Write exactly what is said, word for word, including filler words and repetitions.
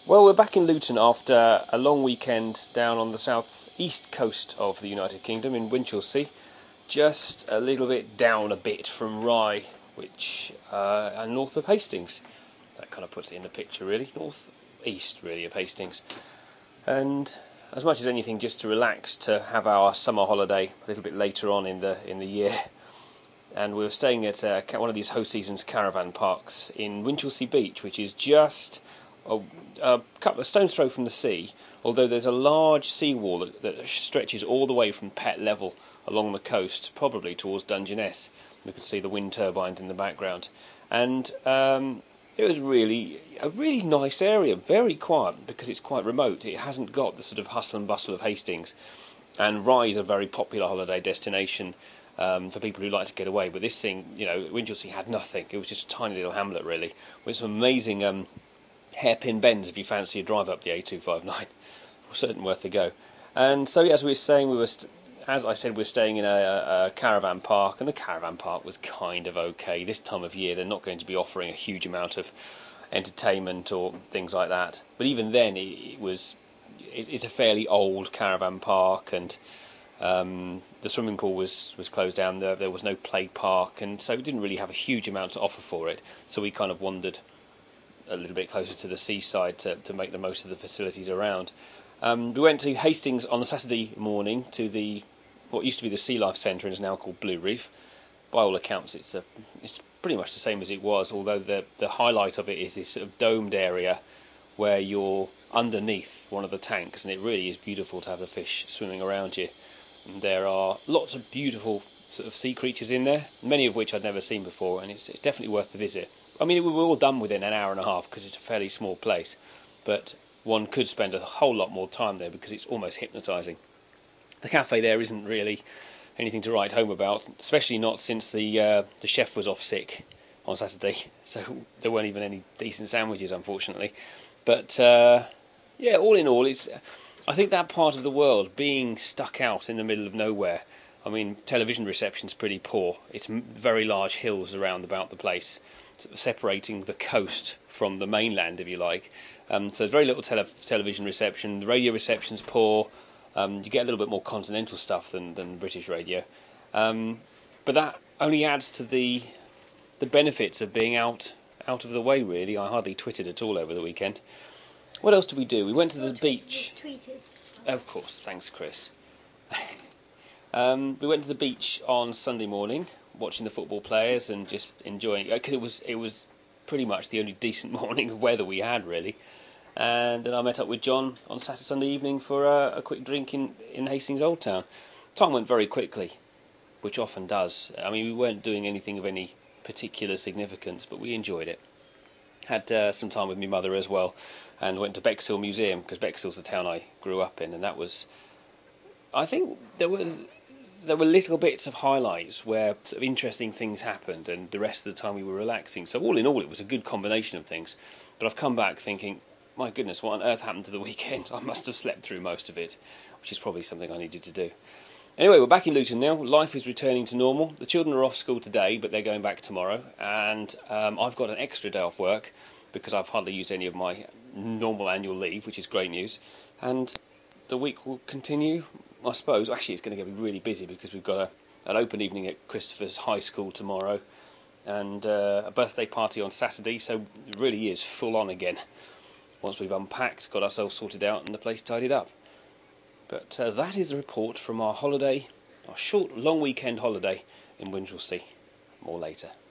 Well, we're back in Luton after a long weekend down on the south east coast of the United Kingdom in Winchelsea, just a little bit down a bit from Rye, which uh, and north of Hastings. That kind of puts it in the picture, really. North east, really, of Hastings. And as much as anything, just to relax, to have our summer holiday a little bit later on in the in the year. And we were staying at uh, one of these host seasons caravan parks in Winchelsea Beach, which is just a, a couple of stones throw from the sea, although there's a large seawall that, that stretches all the way from Pett Level along the coast, probably towards Dungeness. You can see the wind turbines in the background. And um, it was really a really nice area, very quiet, because it's quite remote. It hasn't got the sort of hustle and bustle of Hastings. And Rye is a very popular holiday destination Um, for people who like to get away, but this thing, you know, Winchelsea had nothing. It was just a tiny little hamlet, really, with some amazing um, hairpin bends if you fancy a drive up the A two fifty-nine. Certainly worth a go. And so, as we were saying, we were, st- as I said, we were staying in a, a caravan park, and the caravan park was kind of okay. This time of year, they're not going to be offering a huge amount of entertainment or things like that. But even then, it, it was, it, it's a fairly old caravan park, and Um, the swimming pool was, was closed down. There, there was no play park, and so it didn't really have a huge amount to offer for it. So we kind of wandered a little bit closer to the seaside to, to make the most of the facilities around. Um, we went to Hastings on the Saturday morning to the what used to be the Sea Life Centre and is now called Blue Reef. By all accounts, it's a, it's pretty much the same as it was, although the the highlight of it is this sort of domed area where you're underneath one of the tanks, and it really is beautiful to have the fish swimming around you. And there are lots of beautiful sort of sea creatures in there, many of which I'd never seen before, and it's, it's definitely worth the visit. I mean, we were all done within an hour and a half because it's a fairly small place, but one could spend a whole lot more time there because it's almost hypnotising. The cafe there isn't really anything to write home about, especially not since the uh, the chef was off sick on Saturday, so there weren't even any decent sandwiches, unfortunately. But uh, yeah, all in all, it's. I think that part of the world, being stuck out in the middle of nowhere, I mean, television reception's pretty poor. It's very large hills around about the place, sort of separating the coast from the mainland, if you like. Um, so there's very little tele- television reception. The radio reception's poor. Um, you get a little bit more continental stuff than, than British radio. Um, but that only adds to the the benefits of being out out of the way, really. I hardly twittered at all over the weekend. What else did we do? We went to the beach. Tweeted. Of course, thanks, Chris. um, we went to the beach on Sunday morning, watching the football players and just enjoying it, because it was it was pretty much the only decent morning of weather we had, really. And then I met up with John on Saturday Sunday evening for a, a quick drink in, in Hastings Old Town. Time went very quickly, which often does. I mean, we weren't doing anything of any particular significance, but we enjoyed it. Had uh, some time with my mother as well, and went to Bexhill Museum, because Bexhill's the town I grew up in, and that was, I think there were there were little bits of highlights where sort of interesting things happened, and the rest of the time we were relaxing. So all in all, it was a good combination of things. But I've come back thinking, my goodness, what on earth happened to the weekend? I must have slept through most of it, which is probably something I needed to do. Anyway, we're back in Luton now. Life is returning to normal. The children are off school today, but they're going back tomorrow. And um, I've got an extra day off work because I've hardly used any of my normal annual leave, which is great news. And the week will continue, I suppose. Actually, it's going to get really busy because we've got a, an open evening at Christopher's High School tomorrow and uh, a birthday party on Saturday. So it really is full on again. Once we've unpacked, got ourselves sorted out and the place tidied up. But uh, that is a report from our holiday, our short, long weekend holiday in Winchelsea. More later.